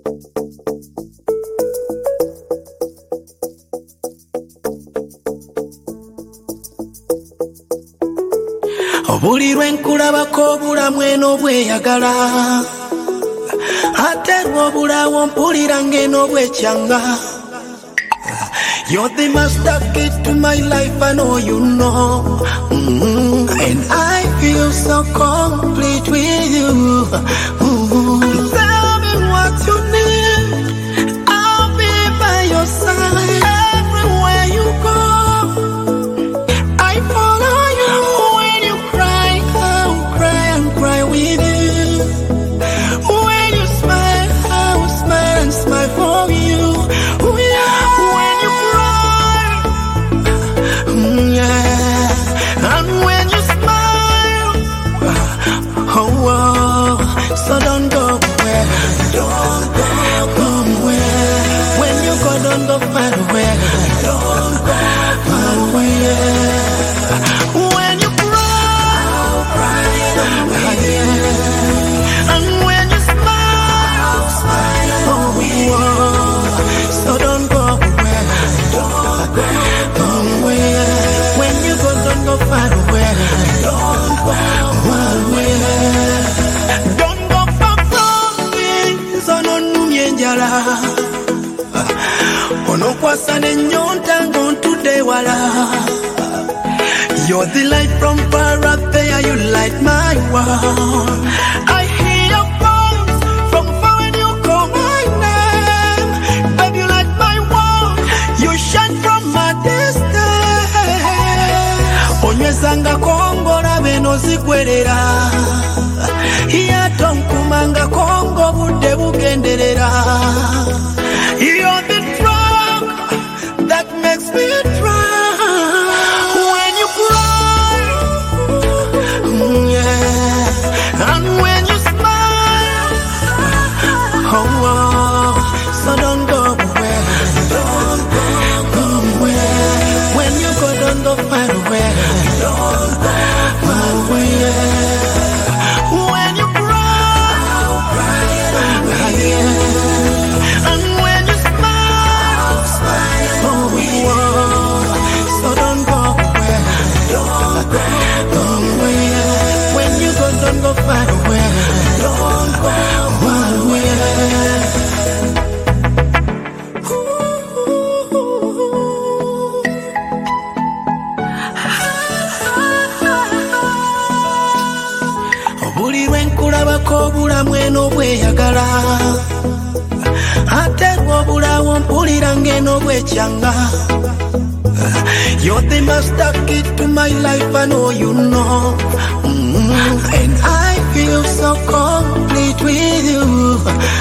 Buli lwenkulabako obulamu eno bweyagala ate lw'obulawo mpulira ng'eno bwekyanga. You're the master key to my life, I know you know. And I feel so complete with you. Tell me what you need, I'll be by your side. Everywhere you go, I follow you. When you cry, I'll cry and cry with you. When you smile, I will smile and smile for you. So don't go away. Don't go away. When you go, don't go far away. Don't go far away. When you cry, I'll cry away. And when you smile, I'll smile away. So don't go away. Don't go away. When you go, don't go far away. Don't go far away. Onokwasa nenyonta ngontudde wala. You're the light from far up there, you light my world. I hear your voice from far when you call my name. Baby, you light my world, you shine from my distance. Onywezanga kongola beno zigwerera, yatonkumanga kongo budde bugenderera. You're the drug that makes me drown. When you cry, yeah, and when you smile, so don't go away. Don't go away. When you go, don't go far away. Don't go far away. When you cry, I'll cry away. Yeah. And when you smile, I'll smile away. So don't go away. Don't go away. When you go, don't go far away. Don't go far away. Buli lwenkulabako obulamu eno bweyagala ate lw'obulawo mpulira ng'eno bwekyanga. You're the master key to my life, I know you know. And I feel so complete with you.